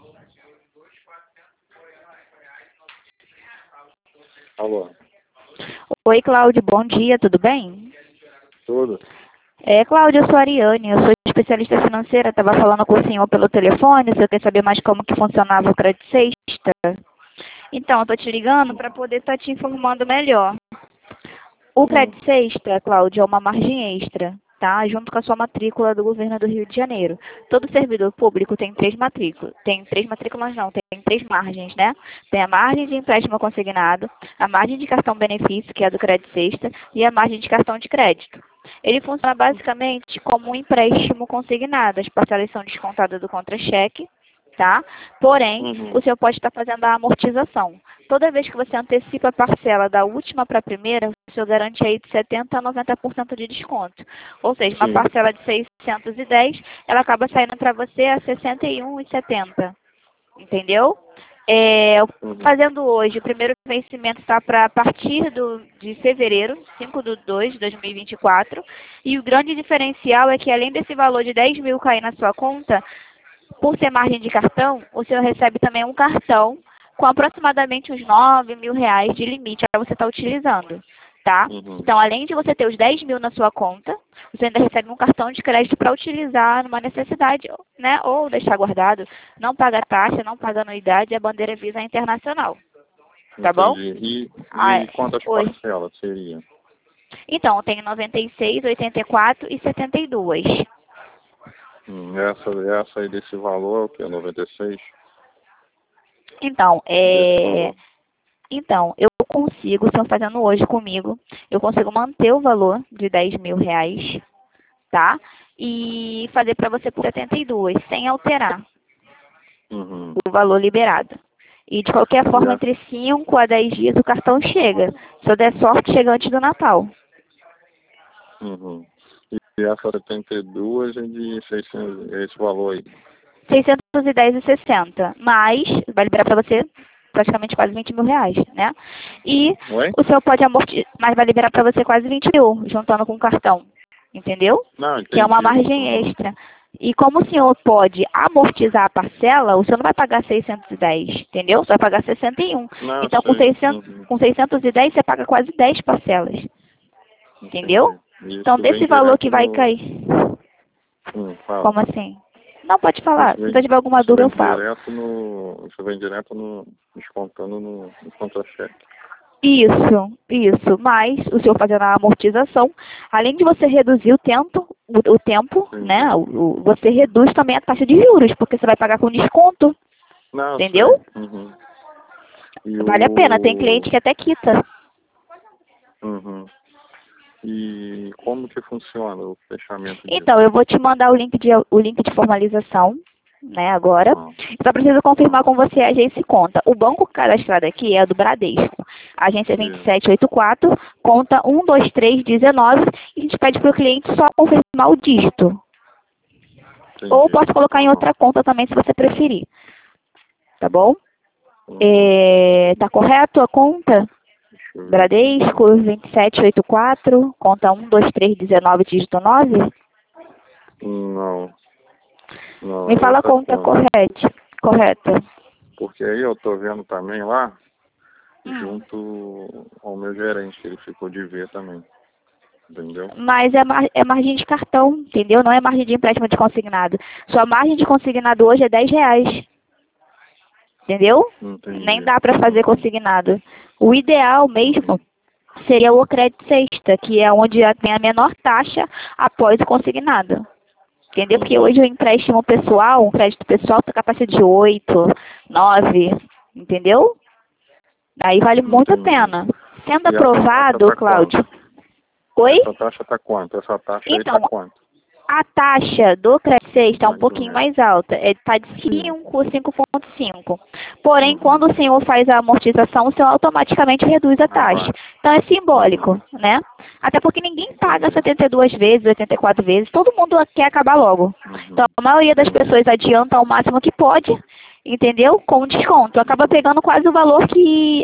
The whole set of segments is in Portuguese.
Alô? Oi, Cláudio, bom dia, tudo bem? Tudo? Cláudio, eu sou a Ariane, eu sou especialista financeira, estava falando com o senhor pelo telefone, o senhor quer saber mais como que funcionava o crédito sexta? Então, eu estou te ligando para poder estar te informando melhor. O crédito sexta, Cláudio, é uma margem extra, tá? Junto com a sua matrícula do governo do Rio de Janeiro. Todo servidor público tem três matrículas. Tem três matrículas não, tem três margens, né? Tem a margem de empréstimo consignado, a margem de cartão benefício, que é a do crédito sexta, e a margem de cartão de crédito. Ele funciona basicamente como um empréstimo consignado. As parcelas são descontadas do contra-cheque, tá? Porém, o senhor pode estar fazendo a amortização. Toda vez que você antecipa a parcela da última para a primeira, o senhor garante aí de 70% a 90% de desconto. Ou seja, uma parcela de 610, ela acaba saindo para você a 61,70. Entendeu? Fazendo hoje, o primeiro vencimento está para a partir de fevereiro, 5/2 de 2024. E o grande diferencial é que, além desse valor de 10 mil cair na sua conta, por ser margem de cartão, o senhor recebe também um cartão com aproximadamente uns 9 mil reais de limite para você estar utilizando, tá? Então, além de você ter os 10 mil na sua conta, você ainda recebe um cartão de crédito para utilizar numa necessidade, né? Ou deixar guardado, não paga taxa, não paga anuidade, a bandeira Visa Internacional. Tá bom? E quantas Oi. parcelas seria? Então, tem 96, 84 e 72. Essa aí desse valor é o que? 96? Então, eu consigo, o senhor fazendo hoje comigo, eu consigo manter o valor de 10 mil reais, tá? E fazer para você por 72, sem alterar o valor liberado. E de qualquer forma, entre 5 a 10 dias o cartão chega. Se eu der sorte, chega antes do Natal. E essa 72 é de 600, esse valor aí? 610,60, mas vai liberar para você praticamente quase 20 mil reais, né? E o senhor pode amortizar, mas vai liberar para você quase 20 mil, juntando com o cartão, entendeu? Não, entendi. Que é uma margem extra. E como o senhor pode amortizar a parcela, o senhor não vai pagar 610, entendeu? Você vai pagar 61. Não, então, com 610, você paga quase 10 parcelas, entendeu? Então, desse valor que vai cair... Como assim? Não, pode falar. Se você tiver alguma dúvida, eu falo. Isso vem direto descontando no contra-cheque. Isso. Mas o senhor fazendo a amortização, além de você reduzir o tempo, né? Você reduz também a taxa de juros, porque você vai pagar com desconto. Não, entendeu? Vale a pena, tem cliente que até quita. E como que funciona o fechamento disso? Então, eu vou te mandar o link de formalização, né, agora. Só preciso confirmar com você a agência e conta. O banco cadastrado aqui é a do Bradesco. Agência 2784, conta 12319, e a gente pede para o cliente só confirmar o dígito. Ou posso colocar em outra conta também, se você preferir. Tá bom? Tá correto a conta? Bradesco 2784, conta 12319, dígito 9? Não. Me fala a conta correta. Porque aí eu tô vendo também lá, junto ao meu gerente, que ele ficou de ver também. Entendeu? Mas é margem de cartão, entendeu? Não é margem de empréstimo de consignado. Sua margem de consignado hoje é 10 reais. Entendeu? Entendi. Nem dá para fazer consignado. O ideal mesmo seria o crédito sexta, que é onde tem a menor taxa após o consignado. Entendeu? Porque hoje o empréstimo pessoal, o crédito pessoal, está com a taxa de 8, 9, entendeu? Aí vale muito a pena. Sendo aprovado, Cláudio. Oi? Essa taxa está quanto? Essa taxa aí está quanto? A taxa do crédito sexta está um pouquinho mais alta, está de 5,5. Porém, quando o senhor faz a amortização, o senhor automaticamente reduz a taxa. Então é simbólico, né? Até porque ninguém paga 72 vezes, 84 vezes, todo mundo quer acabar logo. Então a maioria das pessoas adianta ao máximo que pode, entendeu? Com desconto. Acaba pegando quase o valor que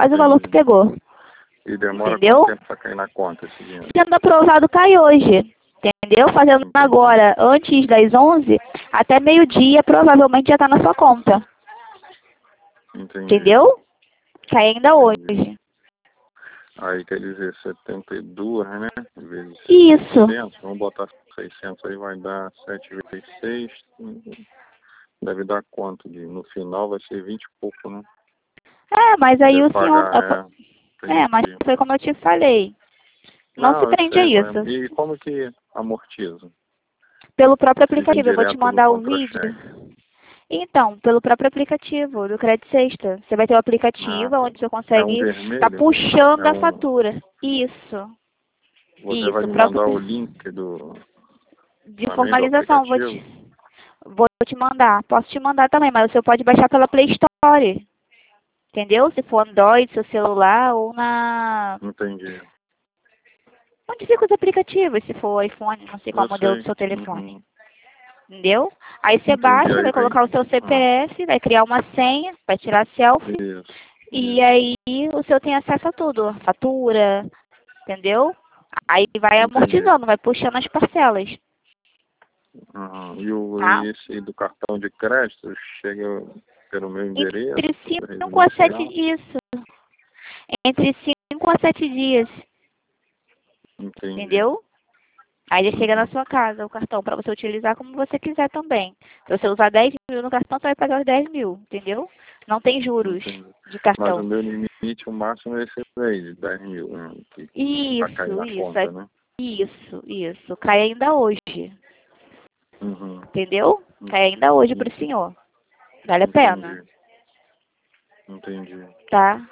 pegou. E demora quanto tempo para cair na conta esse dinheiro? Sendo aprovado, cai hoje. Entendeu? Fazendo agora, antes das 11, até meio-dia, provavelmente já está na sua conta. Entendi. Entendeu? Cai ainda hoje. Aí quer dizer 72, né? Vezes Isso. 600. Vamos botar 600 aí, vai dar 7 vezes 6. Deve dar quanto? No final vai ser 20 e pouco, né? Mas aí Deve o senhor... pagar, mas entendi. foi como eu te falei. Não se Não, eu prende a sei, isso. mas e como que amortiza? Pelo próprio Se vem aplicativo, eu vou te direto do mandar o vídeo. contra-cheque. Então, pelo próprio aplicativo do Crédito Sexta. Você vai ter o aplicativo Tá. onde você É um consegue estar vermelho? puxando É a um... fatura. Isso. Você vai Isso. me Próprio mandar o link de também do formalização. aplicativo? Vou te mandar. Posso te mandar também, mas você pode baixar pela Play Store. Entendeu? Se for Android, seu celular ou na... Entendi. Onde fica os aplicativos? Se for iPhone, não sei qual Eu é o modelo do sei. seu telefone. Uhum. Entendeu? Aí você Entendi. baixa, Aí vai vem. colocar o seu CPF, vai criar uma senha, vai tirar selfie. Isso. E aí o seu tem acesso a tudo. A fatura, entendeu? Aí vai Entendi. amortizando, vai puxando as parcelas. Uhum. Tá? E esse do cartão de crédito chega pelo meu endereço Entre 5 a 7 residencial? isso. Entre 5 a 7 dias. Entendi. Entendeu? Aí ele chega na Uhum. sua casa, o cartão, para você utilizar como você quiser também. Se você usar 10 mil no cartão, você vai pagar os 10 mil, entendeu? Não tem juros Entendi. de Mas o cartão. meu limite, o máximo é esse daí, de 10 mil, né? Pra cair Isso, na isso, conta, né? isso. Cai ainda hoje, Uhum. entendeu? Cai ainda hoje pro senhor. Vale a pena, Entendi. tá?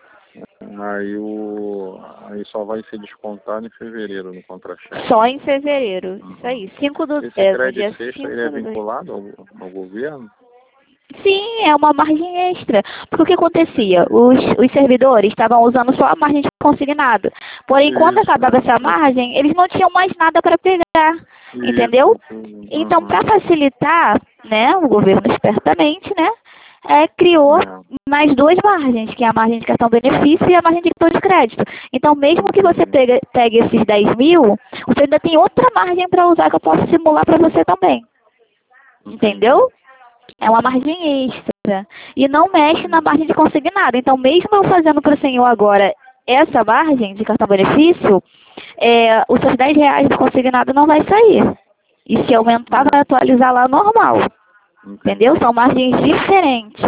Aí só vai ser descontado em fevereiro no contra-cheque. Só em fevereiro, isso Uhum. aí. 5 do, Esse no crédito dia sexta, ele 5 é do 2. vinculado ao governo? Sim, é uma margem extra. Porque o que acontecia? Os servidores estavam usando só a margem de consignado. Porém, quando Isso, acabava essa margem, eles não tinham mais nada para pegar. Entendeu? Então, para facilitar, né, o governo espertamente, né, criou mais duas margens, que é a margem de cartão benefício e a margem de cartão de crédito. Então, mesmo que você pegue esses 10 mil, você ainda tem outra margem para usar que eu posso simular para você também. Entendeu? É uma margem extra. E não mexe na margem de consignado. Então, mesmo eu fazendo para o senhor agora essa margem de cartão-benefício, os seus 10 reais do consignado não vai sair. E se aumentar, vai atualizar lá normal. Entendeu? São margens diferentes.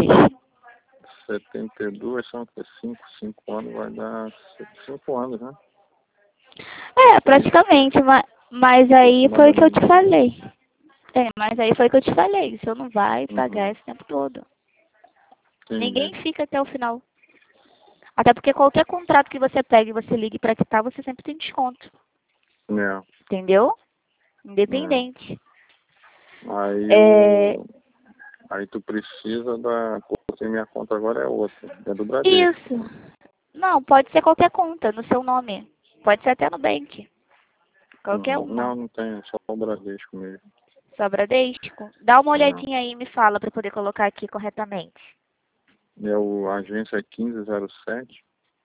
72 são 5 anos, vai dar 5 anos, né? Praticamente. Mas aí foi o que eu te falei. Mas aí foi o que eu te falei. O senhor não vai pagar esse tempo todo. Ninguém fica até o final. Até porque qualquer contrato que você pegue e você ligue para quitar, você sempre tem desconto. Entendeu? Independente. Aí tu precisa porque minha conta agora é outra, é do Bradesco. Isso. Não, pode ser qualquer conta no seu nome. Pode ser até no Nubank. Qualquer uma. Não tem, só o Bradesco mesmo. Só Bradesco? Dá uma olhadinha aí e me fala para poder colocar aqui corretamente. A agência é 1507.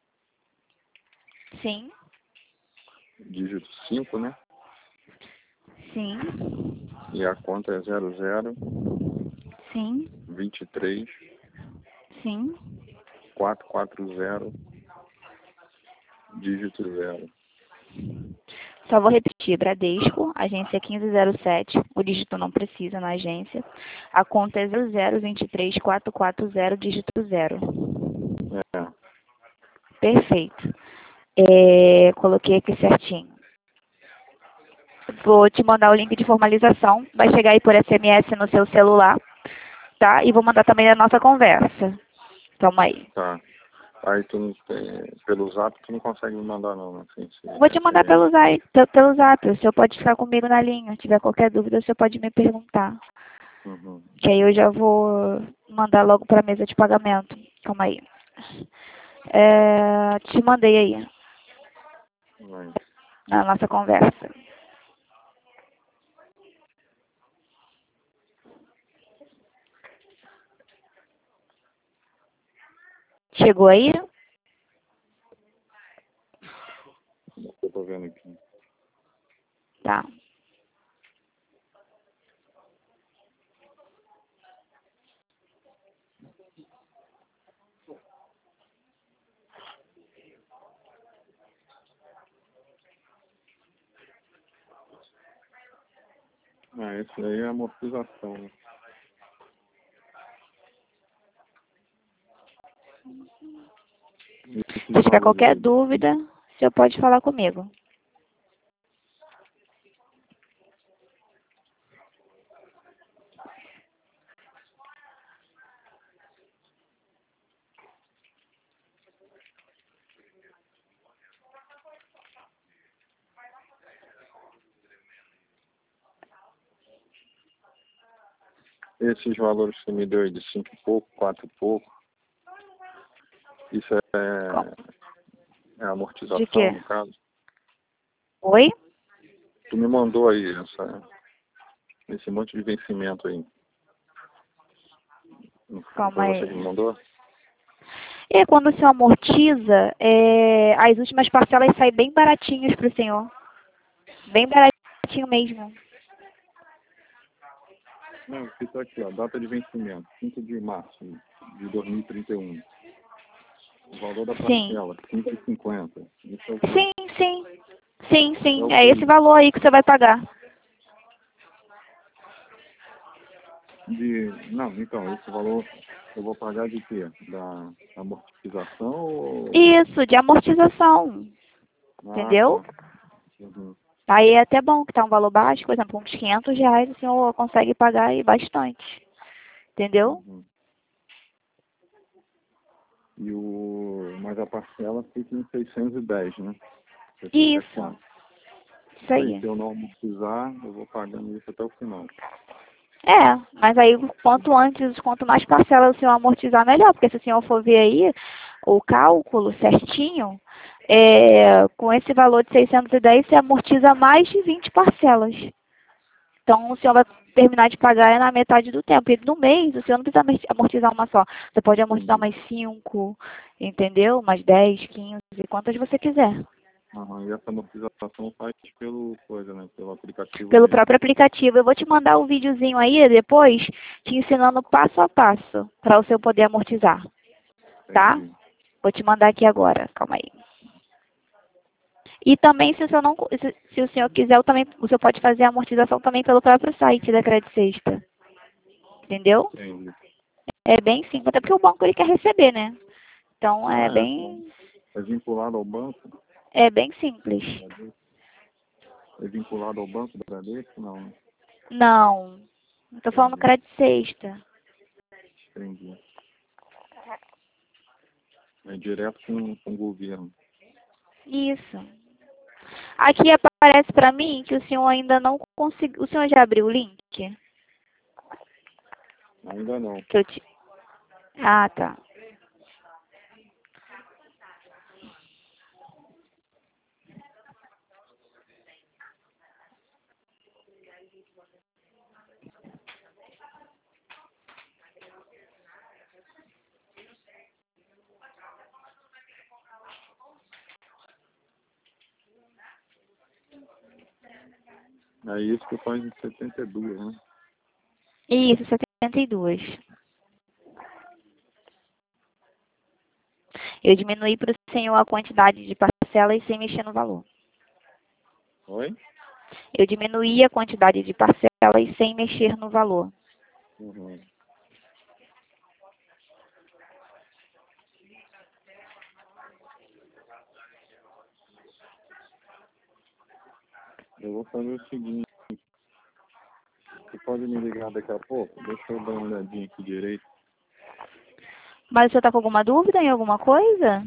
Sim. Dígito 5, né? Sim. E a conta é 00. Sim. 23. Sim. 440. Dígito 0. Só vou repetir, Bradesco, agência 1507, o dígito não precisa na agência. A conta é 0023440, dígito 0. Perfeito. Coloquei aqui certinho. Vou te mandar o link de formalização, vai chegar aí por SMS no seu celular, tá? E vou mandar também a nossa conversa. Toma aí. Tá. Aí tu não tem, pelo zap tu não consegue me mandar não, né? Vou te mandar pelo zap. O senhor pode ficar comigo na linha. Se tiver qualquer dúvida, o senhor pode me perguntar. Que aí eu já vou mandar logo para a mesa de pagamento. Calma aí. Te mandei aí. Na nossa conversa. Chegou aí? Eu tô vendo aqui. Tá. Ah, esse aí é amortização, né? Esses Se tiver valores qualquer aí. dúvida, o senhor pode falar comigo. Esses valores que você me deu aí de 5 e pouco, 4 e pouco, isso é De amortização, quê? no caso? Oi? Tu me mandou aí esse monte de vencimento aí. Não Calma foi você que aí. me mandou? E quando o senhor amortiza, as últimas parcelas saem bem baratinhas para o senhor. Bem baratinho mesmo. Não, isso aqui, ó, data de vencimento, 5 de março de 2031. O valor da Sim. parcela, 5,50. Isso é o quê? Sim, sim. Sim, É sim. o É esse quê? valor aí que você vai pagar. Não, então, esse valor eu vou pagar de quê? Da amortização ou... Isso, de amortização. Ah, Entendeu? tá. Uhum, Aí é até bom que tá um valor baixo, por exemplo, uns R$ 500 o senhor consegue pagar aí bastante. Entendeu? uhum. Mas a parcela fica em 610, né? Você fica Isso. quanto? Isso Aí, aí. se eu não amortizar, eu vou pagando isso até o final. É, mas aí quanto mais parcelas o senhor amortizar, melhor. Porque se o senhor for ver aí o cálculo certinho, com esse valor de 610, você amortiza mais de 20 parcelas. Então, o senhor vai terminar de pagar na metade do tempo. E no mês, o senhor não precisa amortizar uma só. Você pode amortizar Entendi. mais 5, entendeu? Mais 10, 15, quantas você quiser. E essa amortização faz pelo aplicativo Pelo mesmo. próprio aplicativo. Eu vou te mandar um videozinho aí depois, te ensinando passo a passo, para o senhor poder amortizar. Tá? Entendi. Vou te mandar aqui agora. Calma aí. E também, se o senhor, não, se o senhor quiser, o senhor pode fazer a amortização também pelo próprio site da Credit Sexta. Entendeu? Entendi. É bem simples, até porque o banco ele quer receber, né? Então Ah, é vinculado ao banco? é bem simples. É vinculado ao banco do Bradesco? Não, né? Não, estou falando Entendi. Credit Sexta. Entendi. É direto com o governo. Isso. Aqui aparece para mim que o senhor ainda não conseguiu. O senhor já abriu o link? Ainda não. Que eu te... Ah, tá. É isso que faz em 72, né? Isso, 72. Eu diminuí para o senhor a quantidade de parcelas sem mexer no valor. Oi? Eu diminuí a quantidade de parcelas sem mexer no valor. Uhum. Eu vou fazer o seguinte. Você pode me ligar daqui a pouco? Deixa eu dar uma olhadinha aqui direito. Mas o senhor está com alguma dúvida em alguma coisa?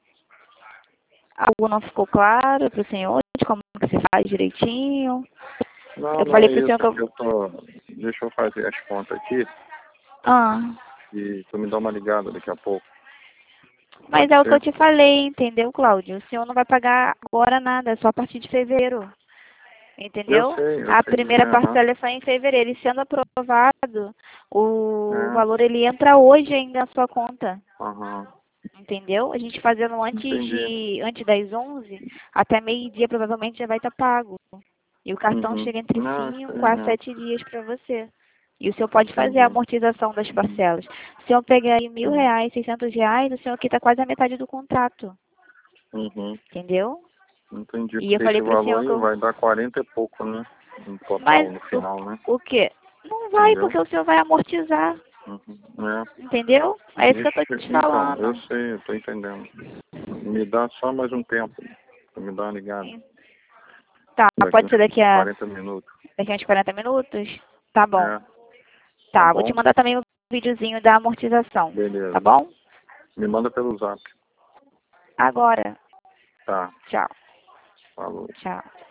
Algo não ficou claro para o senhor de como que se faz direitinho? Não, Eu não falei é para o senhor isso. que É que eu tô... Deixa eu fazer as contas aqui Ah, e tu me dá uma ligada daqui a pouco. mas Pode é o que eu ser? te falei, entendeu, Cláudio? O senhor não vai pagar agora nada, é só a partir de fevereiro. Entendeu? Eu A sei. primeira Aham. parcela é só em fevereiro. E sendo aprovado, o É. valor ele entra hoje ainda na sua conta. Aham. Entendeu? A gente fazendo Entendi. antes das 11, até meio-dia provavelmente já vai estar pago. E o cartão Uhum. chega entre Não, eu 5 a sei, 7 dias para você. E o senhor pode fazer a entendi. amortização das Uhum. parcelas. Se o senhor pegar aí Uhum. R$ 1.000, R$ 600, o senhor quita quase a metade do contrato. Uhum. Entendeu? Entendi, E eu porque falei esse para o valor senhor aí que eu... vai dar 40 e pouco, né? um total Mas no final, né? o quê? Não vai, Entendeu? porque o senhor vai amortizar. É. Entendeu? É isso que eu tô te Então, falando. eu sei, eu tô entendendo. Me dá só mais um tempo pra me dar uma ligada. Tá, Daqui pode uns ser daqui uns 40 minutos. daqui a uns 40 minutos? Tá bom. É, Tá, vou bom? te mandar também o videozinho da amortização. Beleza. Tá bom? Me manda pelo zap. Agora. Tá, Tchau. falou. Tchau.